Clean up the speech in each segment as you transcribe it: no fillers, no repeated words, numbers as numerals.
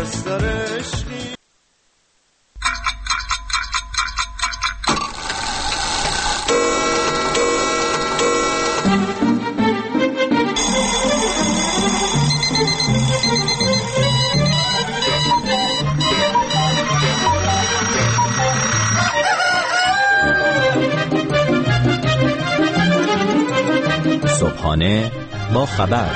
بستر عشقی. صبحانه با خبر.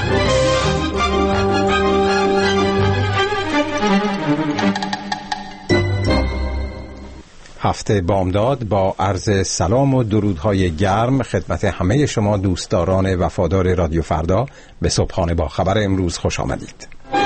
هفته بامداد با عرض سلام و درودهای گرم خدمت همه شما دوستداران وفادار رادیو فردا به صبحانه با خبر امروز خوش آمدید.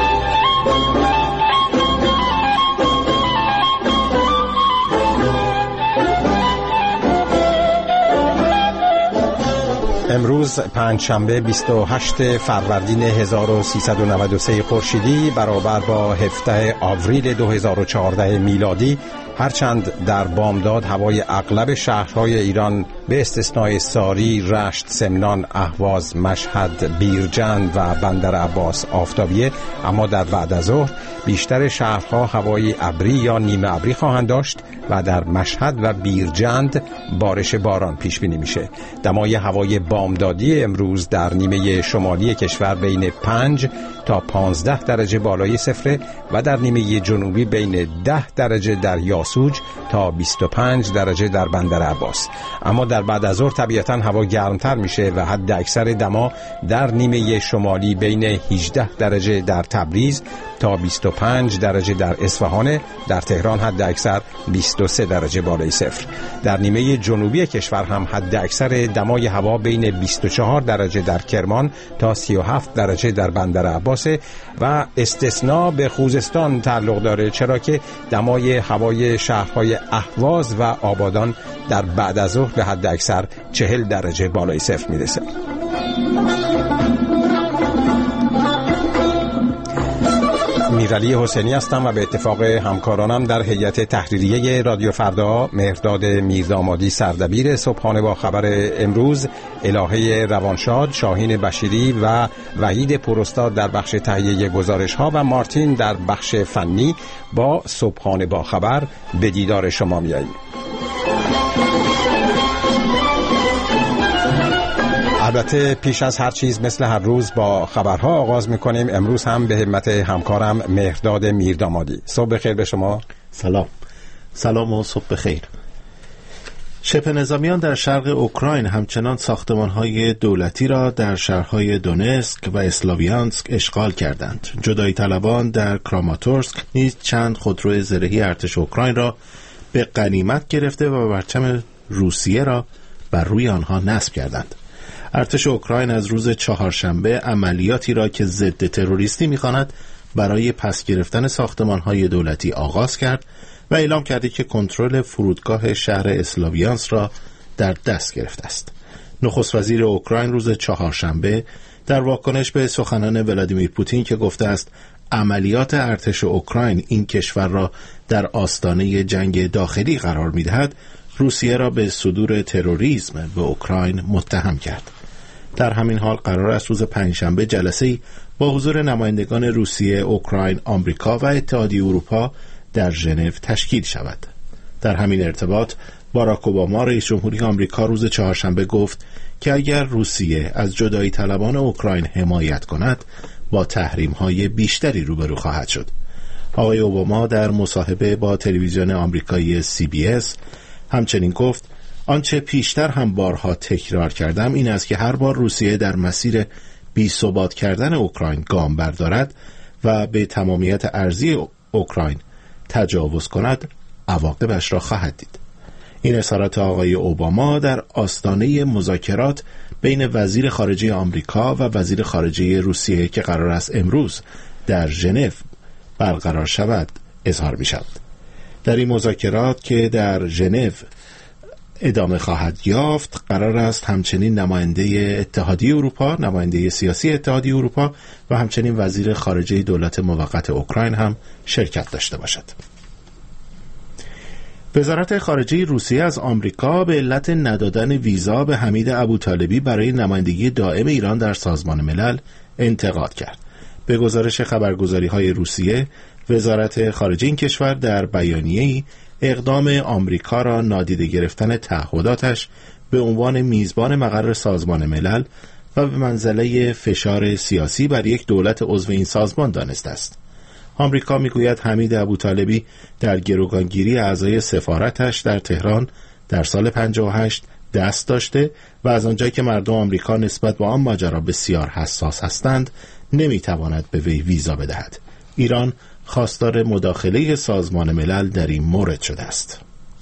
امروز پنجشنبه 28 فروردین 1393 خورشیدی برابر با 17 آوریل 2014 میلادی، هرچند در بامداد هوای اغلب شهرهای ایران به استثنای ساری، رشت، سمنان، اهواز، مشهد، بیرجند و بندر عباس آفتابیه، اما در بعد از ظهر بیشتر شهرها هوای ابری یا نیمه ابری خواهند داشت و در مشهد و بیرجند بارش باران پیش بینی میشه. دمای هوای بامدادی امروز در نیمه شمالی کشور بین 5 تا 15 درجه بالای صفر و در نیمه جنوبی بین 10 درجه در یاسوج تا 25 درجه در بندر عباس. اما در بعد از ظهر طبیعتاً هوا گرمتر میشه و حد اکثر دما در نیمه شمالی بین 18 درجه در تبریز تا 25 درجه در اصفهان، در تهران حد اکثر 23 درجه بالای صفر. در نیمه جنوبی کشور هم حد اکثر دمای هوا بین 24 درجه در کرمان تا 37 درجه در بندر عباس و استثناء به خوزستان تعلق داره، چرا که دمای هوای شهرهای اهواز و آبادان در بعد از ظهر به حد اکثر 40 درجه بالای صفر میرسه. میرعلی حسینی هستم و به اتفاق همکارانم در هیئت تحریریه رادیو فردا، مهرداد میردامادی سردبیر صبحانه با خبر امروز، الهه روانشاد، شاهین بشیری و وحید پرستاد در بخش تهیه گزارش ها و مارتین در بخش فنی با صبحانه با خبر به دیدار شما میاییم. البته پیش از هر چیز مثل هر روز با خبرها آغاز میکنیم. امروز هم به همت همکارم مهرداد میردامادی. صبح بخیر به شما. سلام و صبح بخیر. شبه نظامیان در شرق اوکراین همچنان ساختمان‌های دولتی را در شهرهای دونسک و اسلاویانسک اشغال کردند. جدایی طلبان در کراماتورسک نیز چند خودرو زرهی ارتش اوکراین را به غنیمت گرفته و پرچم روسیه را بر روی آنها نصب کردند. ارتش اوکراین از روز چهارشنبه عملیاتی را که ضد تروریستی می‌خواند برای پس گرفتن ساختمان‌های دولتی آغاز کرد و اعلام کرده که کنترل فرودگاه شهر اسلاویانس را در دست گرفته است. نخست وزیر اوکراین روز چهارشنبه در واکنش به سخنان ولادیمیر پوتین که گفته است عملیات ارتش اوکراین این کشور را در آستانه جنگ داخلی قرار می‌دهد، روسیه را به صدور تروریسم به اوکراین متهم کرد. در همین حال قرار است روز پنجشنبه جلسه‌ای با حضور نمایندگان روسیه، اوکراین، آمریکا و اتحادیه اروپا در ژنو تشکیل شود. در همین ارتباط باراک اوباما رئیس جمهوری آمریکا روز چهارشنبه گفت که اگر روسیه از جدایی طلبان اوکراین حمایت کند با تحریم‌های بیشتری روبرو خواهد شد. آقای اوباما در مصاحبه با تلویزیون آمریکایی CBS همچنین گفت آنچه پیشتر هم بارها تکرار کردم این است که هر بار روسیه در مسیر بی‌ثبات کردن اوکراین گام بردارد و به تمامیت ارضی اوکراین تجاوز کند، عواقبش را خواهد دید. این اظهارات آقای اوباما در آستانه مذاکرات بین وزیر خارجه آمریکا و وزیر خارجه روسیه که قرار است امروز در ژنو برقرار شود اظهار می شود. در این مذاکرات که در ژنو ادامه خواهد یافت قرار است همچنین نماینده اتحادیه اروپا، نماینده سیاسی اتحادیه اروپا و همچنین وزیر خارجه دولت موقت اوکراین هم شرکت داشته باشد. وزارت خارجه روسیه از آمریکا به علت ندادن ویزا به حمید ابوطالبی برای نمایندگی دائم ایران در سازمان ملل انتقاد کرد. به گزارش خبرگزاری‌های روسیه، وزارت خارجه این کشور در بیانیه‌ای اقدام آمریکا را نادیده گرفتن تعهداتش به عنوان میزبان مقر سازمان ملل و به منزله فشار سیاسی بر یک دولت عضو این سازمان دانسته است. آمریکا میگوید حمید ابوطالبی در گروگانگیری اعضای سفارتش در تهران در سال 58 دست داشته و از آنجایی که مردم آمریکا نسبت به آن ماجرا بسیار حساس هستند نمیتواند به وی ویزا بدهد. ایران خواستار مداخله سازمان ملل در این مورد شده است.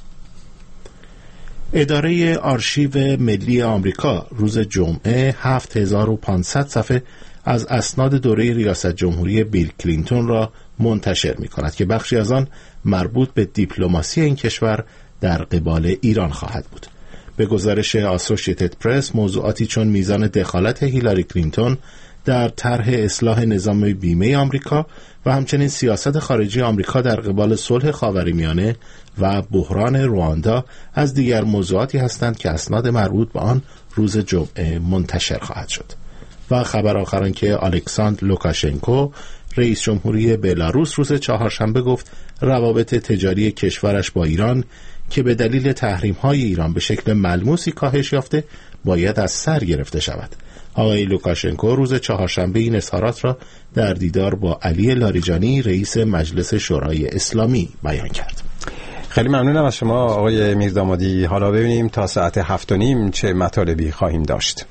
اداره آرشیو ملی آمریکا روز جمعه 7500 صفحه از اسناد دوره ریاست جمهوری بیل کلینتون را منتشر می کند که بخشی از آن مربوط به دیپلماسی این کشور در قبال ایران خواهد بود. به گزارش آسوشیتد پرس موضوعاتی چون میزان دخالت هیلاری کلینتون در طرح اصلاح نظام بیمه آمریکا و همچنین سیاست خارجی آمریکا در قبال صلح خاورمیانه و بحران رواندا از دیگر موضوعاتی هستند که اسناد مربوط به آن روز جمعه منتشر خواهد شد. و خبر آخران که الکساندر لوکاشنکو رئیس جمهوری بلاروس روز چهارشنبه گفت روابط تجاری کشورش با ایران که به دلیل تحریم‌های ایران به شکل ملموسی کاهش یافته باید از سر گرفته شود. آقای لوکاشنکو روز چهارشنبه این اظهارات را در دیدار با علی لاریجانی رئیس مجلس شورای اسلامی بیان کرد. خیلی ممنونم از شما آقای میردامادی. حالا ببینیم تا ساعت 7:30 چه مطالبی خواهیم داشت.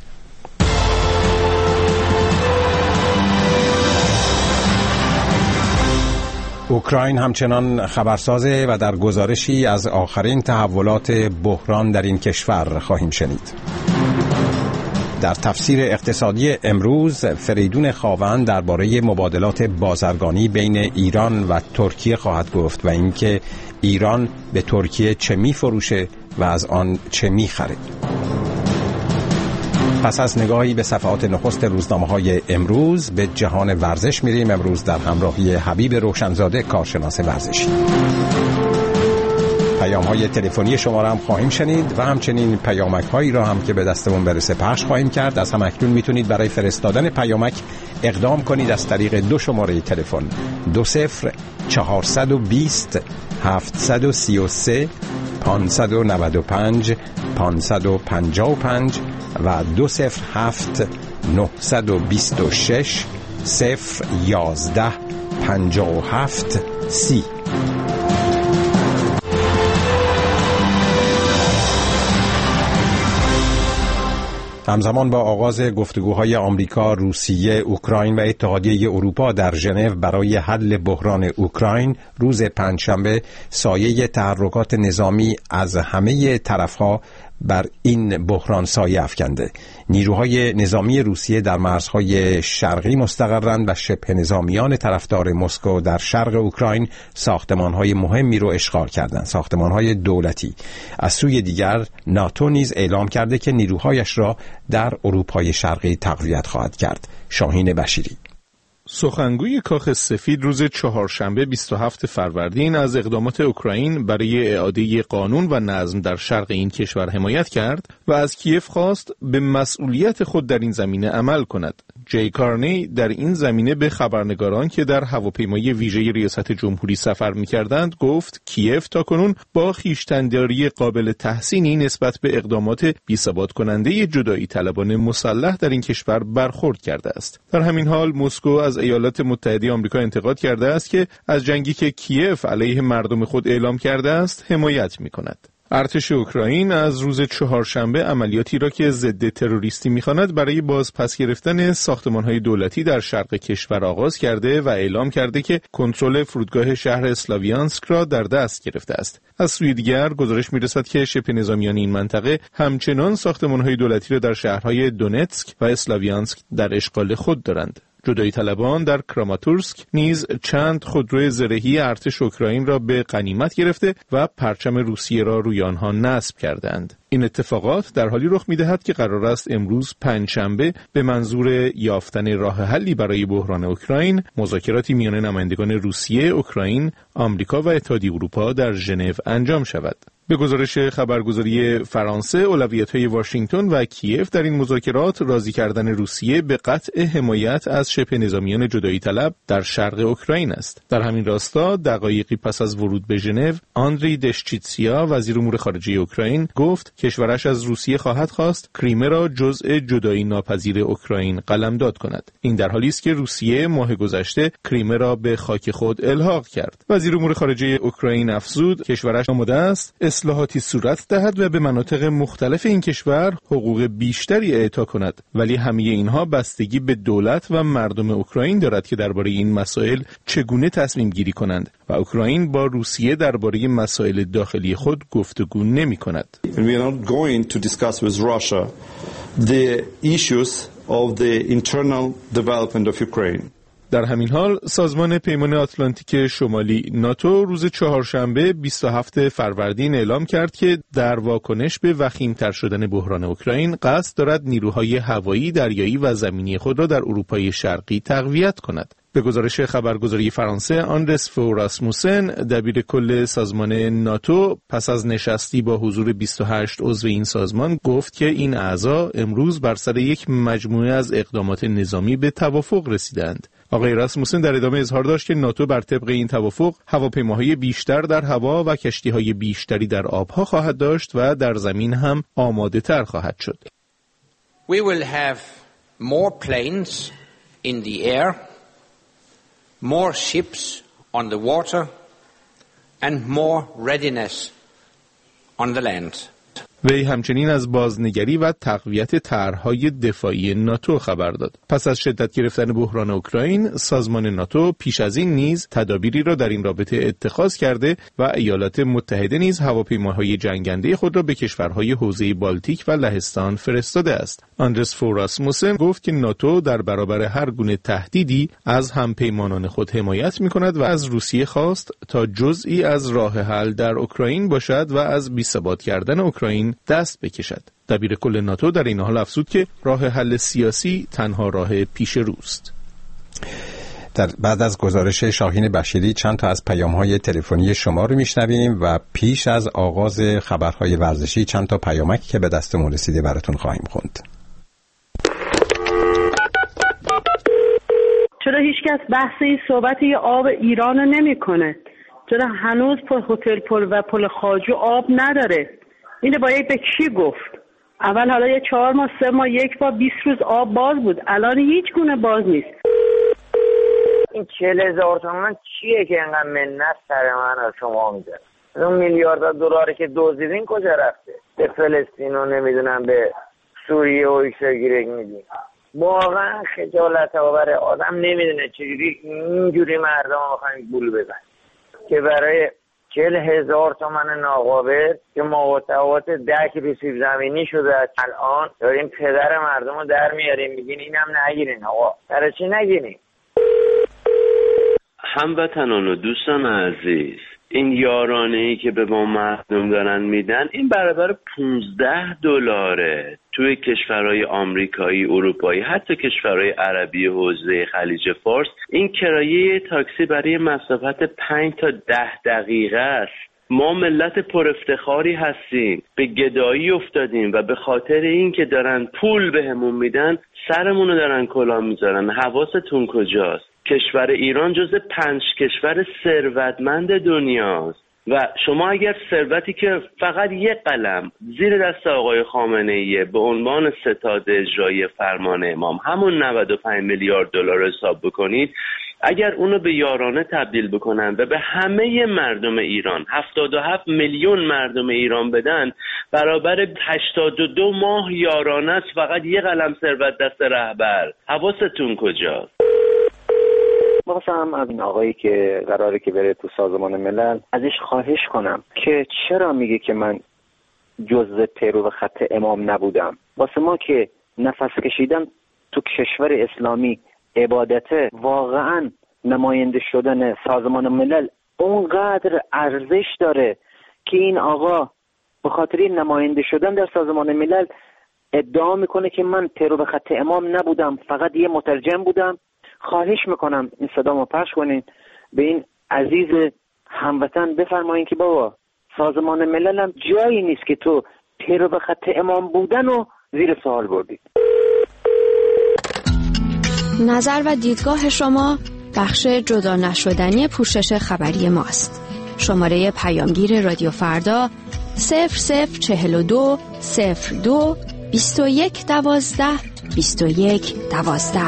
اوکراین همچنان خبرسازه و در گزارشی از آخرین تحولات بحران در این کشور خواهیم شنید. در تفسیر اقتصادی امروز فریدون خاوند درباره مبادلات بازرگانی بین ایران و ترکیه خواهد گفت و اینکه ایران به ترکیه چه می‌فروشه و از آن چه می‌خره. پس از نگاهی به صفحات نخست روزنامه‌های امروز به جهان ورزش میریم. امروز در همراهی حبیب روشنزاده کارشناس ورزشی. پیام‌های تلفنی شما را هم خواهیم شنید و همچنین پیامک‌هایی را هم که به دستمون برسه پخش خواهیم کرد. از هم اکنون میتونید برای فرستادن پیامک اقدام کنید از طریق دو شماره تلفن 20420 733 595 555 و 207 926 011 57 30. همزمان با آغاز گفتگوهای آمریکا، روسیه، اوکراین و اتحادیه اروپا در ژنو برای حل بحران اوکراین، روز پنجشنبه سایه تحرکات نظامی از همه طرفها بر این بحران سایه افکنده. نیروهای نظامی روسیه در مرزهای شرقی مستقرند و شبه نظامیان طرفدار مسکو در شرق اوکراین ساختمانهای مهمی رو اشغال کردند، ساختمانهای دولتی. از سوی دیگر ناتو نیز اعلام کرده که نیروهایش را در اروپای شرقی تقویت خواهد کرد. شاهین بشیری. سخنگوی کاخ سفید روز چهارشنبه 27 فروردین از اقدامات اوکراین برای اعاده قانون و نظم در شرق این کشور حمایت کرد و از کیف خواست به مسئولیت خود در این زمینه عمل کند. جی کارنی در این زمینه به خبرنگاران که در هواپیمای ویژه ریاست جمهوری سفر می‌کردند گفت کیف تاکنون با خویشتن‌داری قابل تحسینی نسبت به اقدامات بی‌ثبات کننده جدایی طلبان مسلح در این کشور برخورد کرده است. در همین حال مسکو از ایالات متحده آمریکا انتقاد کرده است که از جنگی که کیف علیه مردم خود اعلام کرده است حمایت می‌کند. ارتش اوکراین از روز چهارشنبه عملیاتی را که ضد تروریستی می‌خواند برای بازپس گرفتن ساختمان‌های دولتی در شرق کشور آغاز کرده و اعلام کرده که کنترل فرودگاه شهر اسلاویانسک را در دست گرفته است. از سوی دیگر گزارش می‌رسد که شبه نظامیان این منطقه همچنان ساختمان‌های دولتی را در شهرهای دونتسک و اسلاویانسک در اشغال خود دارند. جدایی طلبان در کراماتورسک نیز چند خودروی زرهی ارتش اوکراین را به غنیمت گرفته و پرچم روسیه را روی آنها نصب کردند. این اتفاقات در حالی رخ می‌دهد که قرار است امروز پنجشنبه به منظور یافتن راه حلی برای بحران اوکراین مذاکراتی میان نمایندگان روسیه، اوکراین، آمریکا و اتحادیه اروپا در ژنو انجام شود. به گزارش خبرگزاری فرانسه، اولویت‌های واشنگتن و کیف در این مذاکرات راضی کردن روسیه به قطع حمایت از شبه نظامیان جدایی طلب در شرق اوکراین است. در همین راستا دقایقی پس از ورود به ژنو، آندری دشچیتسیا وزیر امور خارجه اوکراین گفت کشورش از روسیه خواهد خواست کریمه را جزء جدایی ناپذیر اوکراین قلمداد کند. این در حالی است که روسیه ماه گذشته کریمه را به خاک خود الحاق کرد. وزیر امور خارجه اوکراین افزود کشورش آماده است اصلاحاتی صورت دهد و به مناطق مختلف این کشور حقوق بیشتری اعطا کند، ولی همه اینها بستگی به دولت و مردم اوکراین دارد که درباره این مسائل چگونه تصمیم گیری کنند و اوکراین با روسیه درباره مسائل داخلی خود گفتگو نمی کند. We are not going to discuss with Russia the issues of the internal development of Ukraine. در همین حال سازمان پیمان آتلانتیک شمالی ناتو روز چهارشنبه 27 فروردین اعلام کرد که در واکنش به وخیم‌تر شدن بحران اوکراین قصد دارد نیروهای هوایی، دریایی و زمینی خود را در اروپای شرقی تقویت کند. به گزارش خبرگزاری فرانسه، آندرس فو راسموسن دبیر کل سازمان ناتو پس از نشستی با حضور 28 عضو این سازمان گفت که این اعضا امروز بر سر یک مجموعه از اقدامات نظامی به توافق رسیدند. آقای راسموسن در ادامه اظهار داشت که ناتو بر طبق این توافق هواپیماهای بیشتر در هوا و کشتیهای بیشتری در آبها خواهد داشت و در زمین هم آماده تر خواهد شد. We will have more planes in the air, more ships on the water and more readiness on the land. وی همچنین از بازنگری و تقویت طرح‌های دفاعی ناتو خبر داد. پس از شدت گرفتن بحران اوکراین، سازمان ناتو پیش از این نیز تدابیری را در این رابطه اتخاذ کرده و ایالات متحده نیز هواپیماهای جنگنده خود را به کشورهای حوزه بالتیک و لهستان فرستاده است. آندرس فو راسموسن گفت که ناتو در برابر هر گونه تهدیدی از همپیمانان خود حمایت می‌کند و از روسیه خواست تا جزئی از راه حل در اوکراین باشد و از بی‌ثبات کردن اوکراین دست بکشد. دبیر کل ناتو در این حال افزود که راه حل سیاسی تنها راه پیش روست. بعد از گزارش شاهین بشیری چند تا از پیام‌های تلفنی شما رو میشنویم و پیش از آغاز خبرهای ورزشی چند تا پیامک که به دستمون رسیده براتون خواهیم خوند. چرا هیچکس بحث این صحبت آب ایران رو نمی‌کنه؟ چرا هنوز پل و پل خواجو آب نداره؟ اینو باید به کی گفت؟ اول حالا یه 4 ماه 3 ماه 1 بار 20 روز آب باز بود، الان هیچ گونه باز نیست. این 40,000 تومان چیه که اینقدر منت سر من از شما میده؟ اون میلیارد دلاری که دزدیدین کجا رفته؟ به فلسطین و نمیدونم به سوریه و ایکساگیرک میدین. واقعا خجالت آوره. آدم نمیدونه چجوری اینجوری مردم میخواین گول بزن که برای 40,000 تومان ناقابل که متفاوت 10 کیلو زمینی شده الان داریم پدر مردم رو در میاریم میگین اینم نگیرین. آقا برای چی نگیرین؟ هموطنان و دوستان عزیز، این یارانه‌ای که به ما مردم دارن میدن این برابر $15 توی کشورهای آمریکایی، اروپایی، حتی کشورهای عربی حوزه خلیج فارس. این کرایه تاکسی برای مسافت 5 تا 10 دقیقه است. ما ملت پر افتخاری هستیم، به گدایی افتادیم و به خاطر این که دارن پول بهمون میدن سرمونو دارن کلاه میذارن. حواستون کجاست؟ کشور ایران جز 5 کشور ثروتمند دنیاست و شما اگر ثروتی که فقط یک قلم زیر دست آقای خامنه‌ای به عنوان ستاد اجرایی فرمان امام همون 95 میلیارد دلار حساب بکنید، اگر اونو به یارانه تبدیل بکنن و به همه مردم ایران 77 میلیون مردم ایران بدن، برابر 82 ماه یارانه است فقط یک قلم ثروت دست رهبر. حواستون کجاست؟ واسم از این آقایی که قراره که بره تو سازمان ملل ازش خواهش کنم که چرا میگه که من جزء پیرو خط امام نبودم. واسه ما که نفس کشیدن تو کشور اسلامی عبادته، واقعا نماینده شدن سازمان ملل اونقدر ارزش داره که این آقا به خاطر نماینده شدن در سازمان ملل ادعا میکنه که من پیرو خط امام نبودم، فقط یه مترجم بودم. خواهش میکنم این صدامو پخش کنین، به این عزیز هموطن بفرمایین که بابا سازمان ملل هم جایی نیست که تو پیرو به خط امام بودن و زیر سوال بردی. نظر و دیدگاه شما بخش جدا نشدنی پوشش خبری ماست. شماره پیامگیر رادیو فردا 0042 02 21 12 21 12.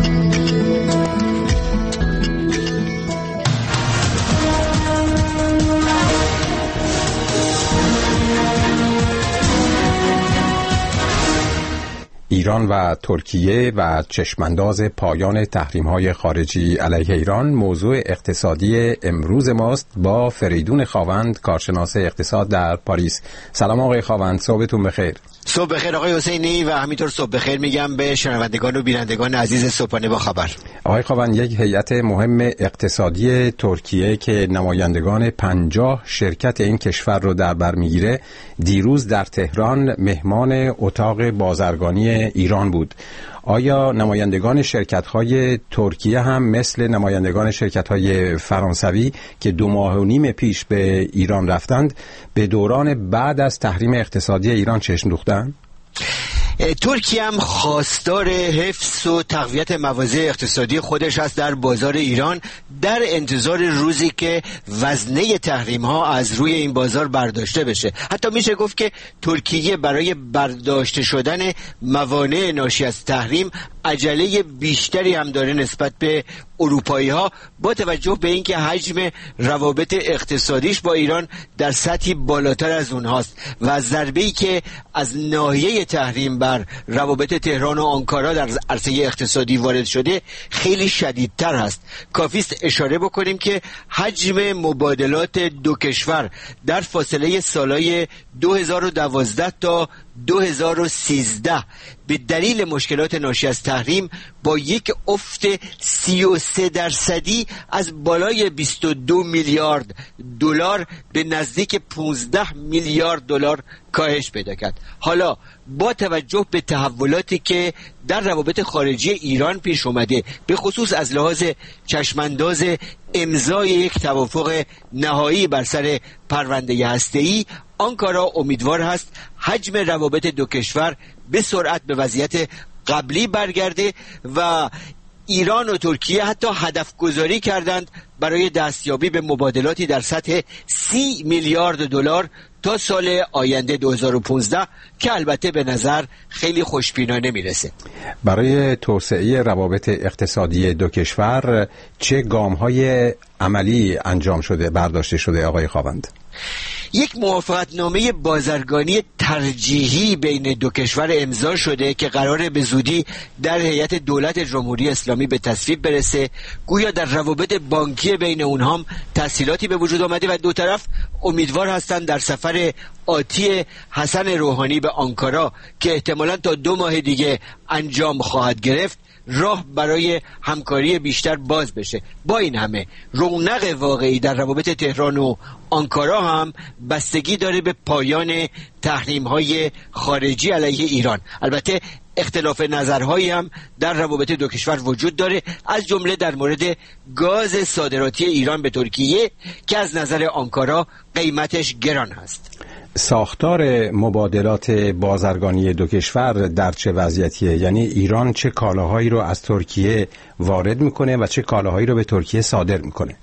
ایران و ترکیه و چشمانداز پایان تحریم‌های خارجی علیه ایران موضوع اقتصادی امروز ماست با فریدون خاوند، کارشناس اقتصاد در پاریس. سلام آقای خاوند، صبحتون بخیر. صبح بخیر آقای حسینی و همینطور صبح بخیر میگم به شنوندگان و بینندگان عزیز صبحانه با خبر. آقای خاوند، یک هیئت مهم اقتصادی ترکیه که نمایندگان 50 شرکت این کشور رو در بر میگیره دیروز در تهران مهمان اتاق بازرگانی ایران بود. آیا نمایندگان شرکت‌های ترکیه هم مثل نمایندگان شرکت‌های فرانسوی که 2.5 ماه پیش به ایران رفتند به دوران بعد از تحریم اقتصادی ایران چشم دوختند؟ ترکیه هم خواستار حفظ و تقویت مواضع اقتصادی خودش است در بازار ایران، در انتظار روزی که وزنه تحریم ها از روی این بازار برداشته بشه. حتی میشه گفت که ترکیه برای برداشته شدن موانع ناشی از تحریم عجله بیشتری هم داره نسبت به اروپایی ها، با توجه به اینکه حجم روابط اقتصادیش با ایران در سطحی بالاتر از اونهاست و ضربه‌ای که از ناحیه تحریم بر روابط تهران و آنکارا در عرصه اقتصادی وارد شده خیلی شدیدتر هست. کافیست اشاره بکنیم که حجم مبادلات دو کشور در فاصله سالهای 2012 تا 2013 به دلیل مشکلات ناشی از تحریم با یک افت 33% از بالای 22 میلیارد دلار به نزدیک 15 میلیارد دلار کاهش پیدا کرد. حالا با توجه به تحولاتی که در روابط خارجی ایران پیش اومده، به خصوص از لحاظ چشمانداز امضای یک توافق نهایی بر سر پرونده هسته‌ای، آنکارا امیدوار هست حجم روابط دو کشور به سرعت به وضعیت قبلی برگرده و ایران و ترکیه حتی هدف گذاری کردند برای دستیابی به مبادلاتی در سطح 30 میلیارد دلار تا سال آینده 2015 که البته به نظر خیلی خوشبینانه میرسه. برای توسعه روابط اقتصادی دو کشور چه گام‌های عملی انجام شده، برداشته شده آقای خاوند؟ یک موافقتنامه بازرگانی ترجیحی بین دو کشور امضا شده که قراره به زودی در هیئت دولت جمهوری اسلامی به تصویب برسه. گویا در روابط بانکی بین اونها هم تسهیلاتی به وجود آمده و دو طرف امیدوار هستند در سفر آتی حسن روحانی به آنکارا که احتمالاً تا 2 ماه دیگه انجام خواهد گرفت راه برای همکاری بیشتر باز بشه. با این همه رونق واقعی در روابط تهران و آنکارا هم بستگی داره به پایان تحریم‌های خارجی علیه ایران. البته اختلاف نظرهایی هم در روابط دو کشور وجود داره، از جمله در مورد گاز صادراتی ایران به ترکیه که از نظر آنکارا قیمتش گران هست. ساختار مبادلات بازرگانی دو کشور در چه وضعیتیه؟ یعنی ایران چه کالاهایی رو از ترکیه وارد میکنه و چه کالاهایی رو به ترکیه صادر میکنه؟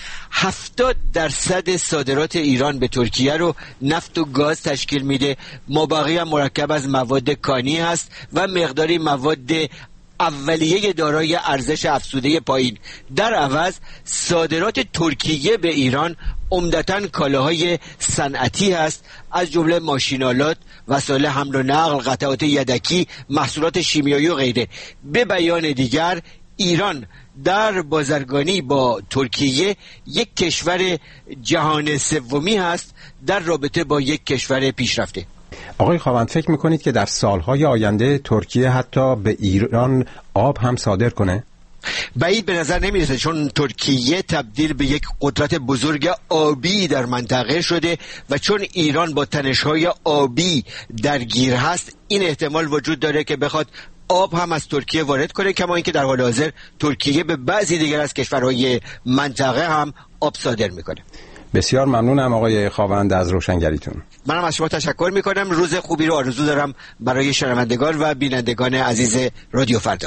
70% صادرات ایران به ترکیه رو نفت و گاز تشکیل میده، مابقی هم مرکب از مواد کانی هست و مقداری مواد اولیه دارای ارزش افزوده پایین. در عوض صادرات ترکیه به ایران عمدتاً کالاهای صنعتی هست، از جمله ماشینالات، وسایل حمل و نقل، قطعات یدکی، محصولات شیمیایی و غیره. به بیان دیگر ایران در بازرگانی با ترکیه یک کشور جهان سومی هست در رابطه با یک کشور پیشرفته. آقای خاوند، فکر میکنید که در سالهای آینده ترکیه حتی به ایران آب هم صادر کنه؟ بعید به نظر نمیرسه، چون ترکیه تبدیل به یک قدرت بزرگ آبی در منطقه شده و چون ایران با تنش‌های آبی درگیر هست این احتمال وجود داره که بخواد آب هم از ترکیه وارد کنه، کما اینکه در حال حاضر ترکیه به بعضی دیگر از کشورهای منطقه هم آب صادر میکنه. بسیار ممنونم آقای خاوند از روشنگریتون. منم از شما تشکر میکنم. روز خوبی رو آرزو دارم برای شنوندگان و بینندگان عزیز رادیو فردا.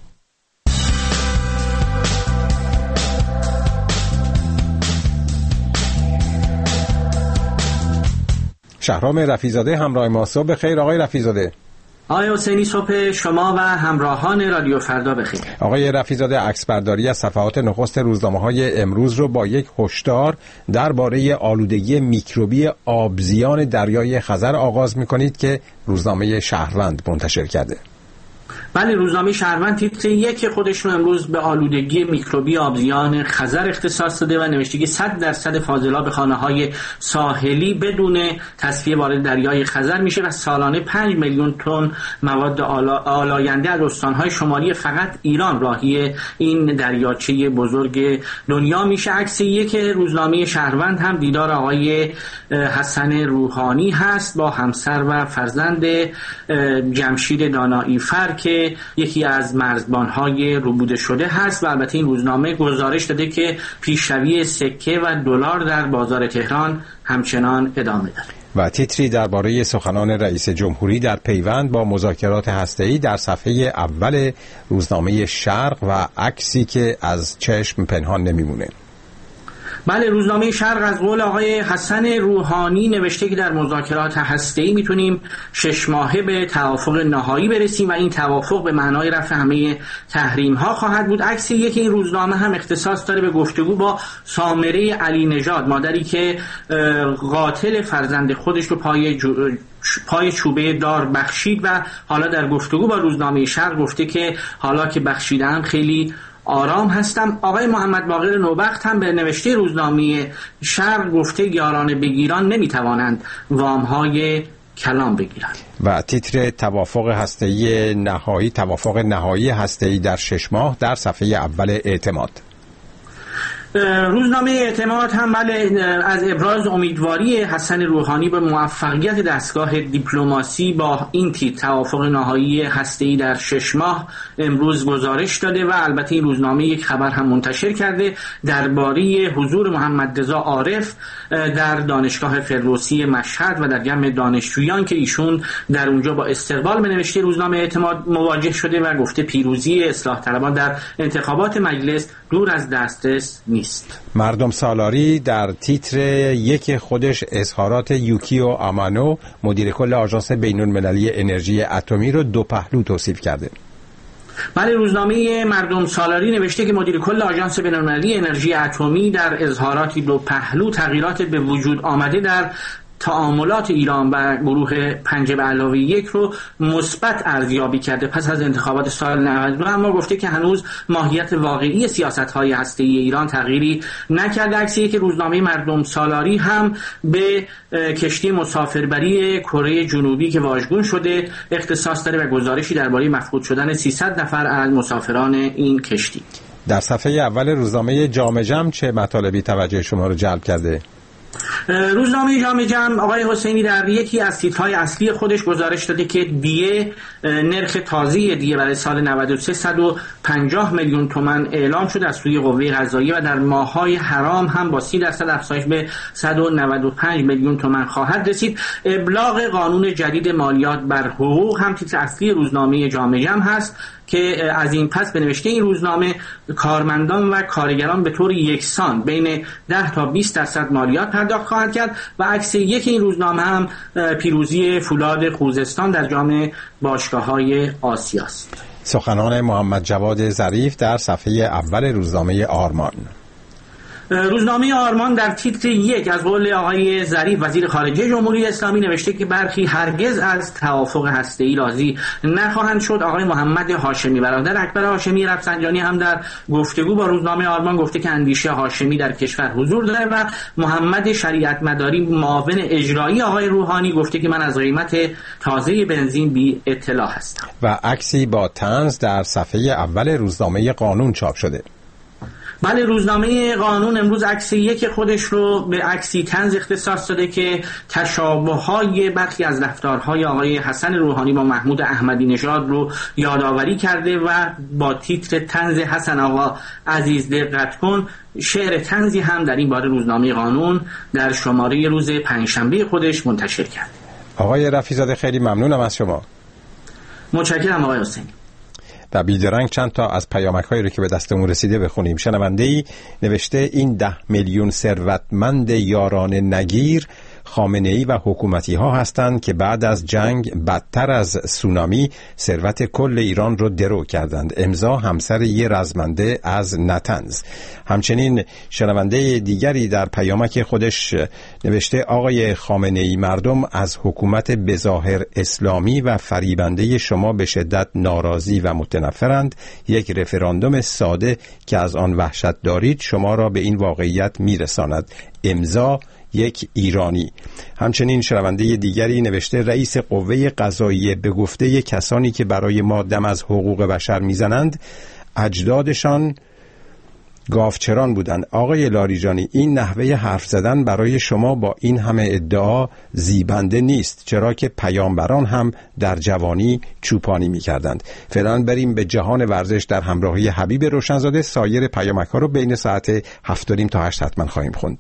شهرام رفیع‌زاده همراه ما. صبح بخیر آقای رفیع‌زاده. آقای حسینی صبح شما و همراهان رادیو فردا بخیر. آقای رفیع‌زاده، عکسبرداری از صفحات نخست روزنامه‌های امروز رو با یک هشدار درباره آلودگی میکروبی آبزیان دریای خزر آغاز می‌کنید که روزنامه شهروند منتشر کرده. بله، روزنامه شهروند تیتر یک خودش رو امروز به آلودگی میکروبی آبزیان خزر اختصاص داده و نوشته که 100% فاضلاب خانه‌های ساحلی بدون تصفیه وارد دریای خزر میشه و سالانه 5 میلیون تن مواد آلاینده از استان‌های شمالی فقط ایران راهی این دریاچه بزرگ دنیا میشه. عکس یک روزنامه شهروند هم دیدار آقای حسن روحانی هست با همسر و فرزند جمشید دانایی فر که یکی از مرزبان‌های ربوده شده هست و البته این روزنامه گزارش داده که پیشروی سکه و دلار در بازار تهران همچنان ادامه داره. و تیتری درباره سخنان رئیس جمهوری در پیوند با مذاکرات هسته‌ای در صفحه اول روزنامه شرق و عکسی که از چشم پنهان نمیمونه. بله، روزنامه شرق از قول آقای حسن روحانی نوشته که در مذاکرات هسته‌ای میتونیم 6 ماهه به توافق نهایی برسیم و این توافق به معنای رفع همه تحریم‌ها خواهد بود. عکس یکی این روزنامه هم اختصاص داره به گفتگو با سامره علی نژاد، مادری که قاتل فرزند خودش رو پای چوبه دار بخشید و حالا در گفتگو با روزنامه شرق گفته که حالا که بخشیدم خیلی آرام هستم. آقای محمد باقر نوبخت هم به نوشته روزنامه شرق گفته یاران بگیران نمیتوانند وامهای کلام بگیرند. و تیتر توافق نهایی هسته‌ای در 6 ماه در صفحه اول اعتماد. روزنامه اعتماد هم بله از ابراز امیدواری حسن روحانی به موفقیت دستگاه دیپلماسی با این توافق نهایی هسته‌ای در 6 ماه امروز گزارش داده و البته این روزنامه یک خبر هم منتشر کرده درباره حضور محمد رضا عارف در دانشگاه فردوسی مشهد و در جمع دانشجویان که ایشون در اونجا با استقبال به نوشته روزنامه اعتماد مواجه شده و گفته پیروزی اصلاح طلبان در انتخابات مجلس دور از دسترس نیست. مردم سالاری در تیتر یک خودش اظهارات یوکیو آمانو مدیر کل آژانس بین‌المللی انرژی اتمی رو دو پهلو توصیف کرده. بله، روزنامه مردم سالاری نوشته که مدیر کل آژانس بین‌المللی انرژی اتمی در اظهاراتی دو پهلو تغییرات به وجود آمده در تعاملات ایران و گروه 5+1 رو مثبت ارزیابی کرده پس از انتخابات سال 92، اما گفته که هنوز ماهیت واقعی سیاست‌های هسته‌ای ایران تغییری نکرده. عکسی که روزنامه مردم سالاری هم به کشتی مسافربری کره جنوبی که واژگون شده اختصاص داره و گزارشی درباره مفقود شدن 300 نفر از مسافران این کشتی. در صفحه اول روزنامه جامع جمع چه مطالبی توجه شما رو جلب کرده؟ روزنامه جامع جمع آقای حسینی در یکی از تیترهای اصلی خودش گزارش داده که دیه نرخ تازه دیه برای سال 93 150 میلیون تومان اعلام شده از سوی قوه قضاییه و در ماه‌های حرام هم با 30% افزایش به 195 میلیون تومان خواهد رسید. ابلاغ قانون جدید مالیات بر حقوق هم تیتر اصلی روزنامه جامع جمع هست که از این پس به نوشته این روزنامه کارمندان و کارگران به طور یکسان بین 10 تا 20% مالیات پرداخت خواهند کرد و عکس یک این روزنامه هم پیروزی فولاد خوزستان در جام باشگاه‌های آسیا است. سخنان محمد جواد ظریف در صفحه اول روزنامه آرمان. روزنامه آرمان در تیتر یک از قول آقای ظریف وزیر خارجه جمهوری اسلامی نوشته که برخی هرگز از توافق هسته‌ای راضی نخواهند شد. آقای محمد هاشمی برادر اکبر هاشمی رفسنجانی هم در گفتگو با روزنامه آرمان گفته که اندیشه هاشمی در کشور حضور داره و محمد شریعت مداری معاون اجرایی آقای روحانی گفته که من از قیمت تازه بنزین بی اطلاع هستم. و عکسی با طنز در صفحه اول روزنامه قانون چاپ شده. بله، روزنامه قانون امروز عکس یک خودش رو به عکسی طنز اختصاص داده که تشابه‌های برخی از رفتارهای آقای حسن روحانی با محمود احمدی نژاد رو یادآوری کرده و با تیتر طنز حسن آقا عزیز دقت کن شعر طنزی هم در این باره روزنامه قانون در شماره روز پنجشنبه خودش منتشر کرد. آقای رفیع‌زاده خیلی ممنونم از شما. متشکرم آقای حسینی. و بیدرنگ چند تا از پیامک‌هایی رو که به دستمون رسیده بخونیم. شنونده‌ای نوشته این 10 میلیون ثروتمند یاران نگیر خامنه‌ای و حکومتی‌ها هستند که بعد از جنگ بدتر از سونامی ثروت کل ایران رو درو کردند. امضا همسر یه رزمنده از نتنز. همچنین شنونده دیگری در پیامک خودش نوشته آقای خامنه‌ای مردم از حکومت بظاهر اسلامی و فریبنده شما به شدت ناراضی و متنفرند. یک رفراندوم ساده که از آن وحشت دارید شما را به این واقعیت میرساند. امضا یک ایرانی. همچنین شنونده دیگری نوشته رئیس قوه قضاییه به گفته کسانی که برای ما دم از حقوق بشر میزنند اجدادشان گاوچران بودند. آقای لاریجانی این نحوه حرف زدن برای شما با این همه ادعا زیبنده نیست، چرا که پیامبران هم در جوانی چوپانی میکردند. فعلا بریم به جهان ورزش در همراهی حبیب روشنزاده. سایر پیامک ها رو بین ساعت 7:30 تا 8 حتما خواهیم خوند.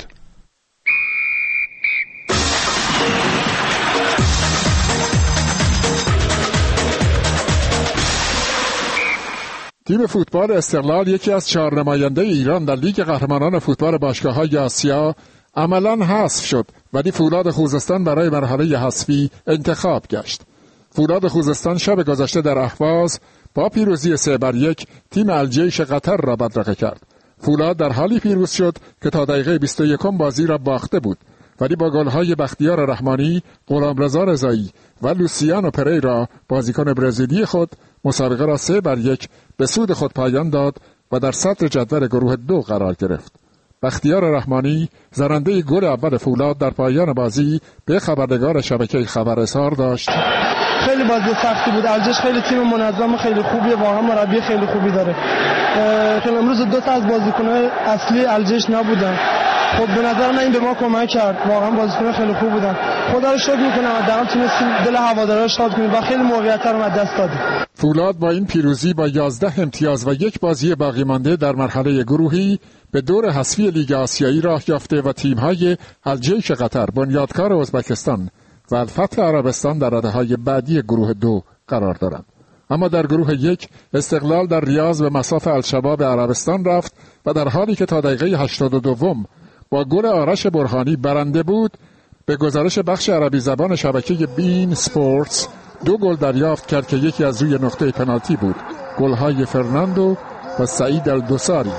تیم فوتبال استقلال یکی از 4 نماینده ایران در لیگ قهرمانان فوتبال باشگاه‌های آسیا عملاً حذف شد، ولی فولاد خوزستان برای مرحله حذفی انتخاب گشت. فولاد خوزستان شب گذشته در اهواز با پیروزی 3-1 تیم الجیش قطر را بدرقه کرد. فولاد در حالی پیروز شد که تا دقیقه 21 بازی را باخته بود، ولی با گل‌های بختیار رحمانی، غلامرضا رضایی و لوسیانو پریرا بازیکن برزیلی خود مسابقه را 3-1 به سود خود پایان داد و در صدر جدول گروه 2 قرار گرفت. بختیار رحمانی زننده گل اول فولاد در پایان بازی به خبرنگار شبکه خبر اظهار داشت: خیلی بازی سختی بود. الجش خیلی تیم منظم خیلی خوبیه، واقعا مربی خیلی خوبی داره. امروز 2 تا از بازیکن‌های اصلی الجش نبودن. خب به نظر من این به ما کمک کرد. واقعا بازیکن خیلی خوب بودن. خدا رو شکر میکنم حداقل تونستیم دل هوادارا رو شاد کنیم و خیلی موقعیت رو از دست دادیم. فولاد با این پیروزی با 11 امتیاز و 1 بازی باقی مانده در مرحله گروهی به دور حذفی لیگ آسیایی راه یافته و تیم‌های الجیش قطر، بنیادکار ازبکستان و الفتح عربستان در رده‌های بعدی گروه 2 قرار دارند. اما در گروه 1 استقلال در ریاض به مصاف الشباب عربستان رفت و در حالی که تا دقیقه 82 با گل آرش برهانی برنده بود، به گزارش بخش عربی زبان شبکه بین سپورتس 2 گل دریافت کرد که یکی از روی نقطه پنالتی بود. گل‌های فرناندو و سعید الدوساری.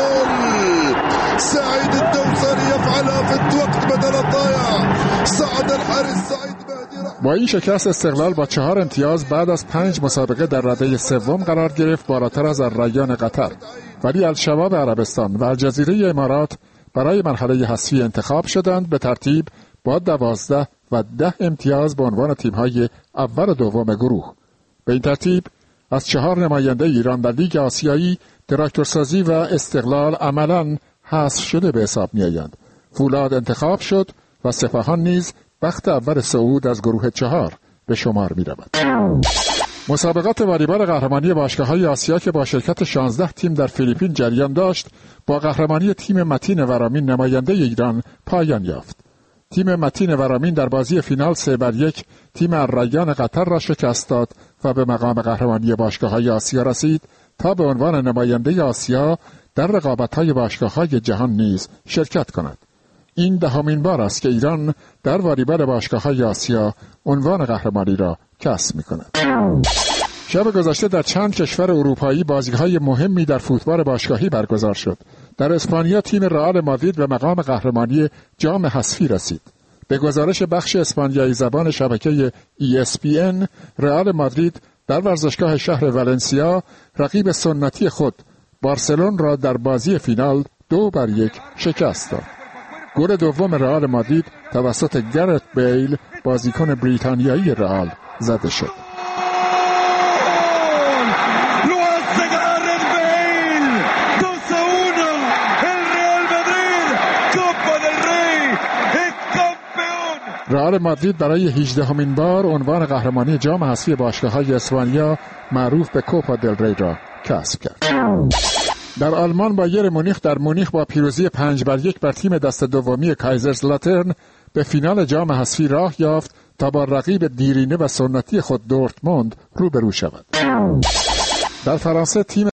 سعید الدوساری يفعلها في الوقت بدل الضائع. سعد الحارس سعید مهدی. با این شکست استقلال با 4 امتیاز بعد از 5 مسابقه در رده 3 قرار گرفت، بالاتر از الریان قطر. ولی الشباب عربستان و الجزیره امارات برای مرحله حذفی انتخاب شدند به ترتیب با 12 و 10 امتیاز به عنوان تیم‌های اول و دوم گروه. به این ترتیب از 4 نماینده ایران در لیگ آسیایی تراکتورسازی و استقلال عملاً حذف شده به حساب می‌آیند. فولاد انتخاب شد و سپاهان نیز بخت اول صعود از گروه 4 به شمار می‌رود. مسابقات والیبال قهرمانی باشگاه‌های آسیا که با شرکت 16 تیم در فیلیپین جریان داشت، با قهرمانی تیم متین ورامین نماینده ایران پایان یافت. تیم متین ورامین در بازی فینال 3-1 تیم الریان قطر را شکست داد و به مقام قهرمانی باشگاه‌های آسیا رسید تا به عنوان نماینده آسیا در رقابت‌های باشگاه‌های جهان نیز شرکت کند. این دهمین بار است که ایران در والیبال باشگاه‌های آسیا عنوان قهرمانی را کسب می‌کند. شب گذشته در چند کشور اروپایی بازی‌های مهمی در فوتبال باشگاهی برگزار شد. در اسپانیا تیم رئال مادرید به مقام قهرمانی جام حذفی رسید. به گزارش بخش اسپانیایی زبان شبکه ESPN، رئال مادرید در ورزشگاه شهر ولنسیا رقیب سنتی خود بارسلون را در بازی فینال 2-1 شکست داد. گل دوم رئال مادرید توسط گرت بیل بازیکن بریتانیایی رئال زده شد. رئال مادرید برای 18مین بار عنوان قهرمانی جام حذفی باشگاه‌های اسپانیا معروف به کوپا دل ری را کسب کرد. در آلمان بایر مونیخ در مونیخ با پیروزی 5-1 بر تیم دست دومی کایزرسلاترن به فینال جام حذفی راه یافت تا با رقیب دیرینه و سنتی خود دورتموند روبرو شود. در فرانسه تیم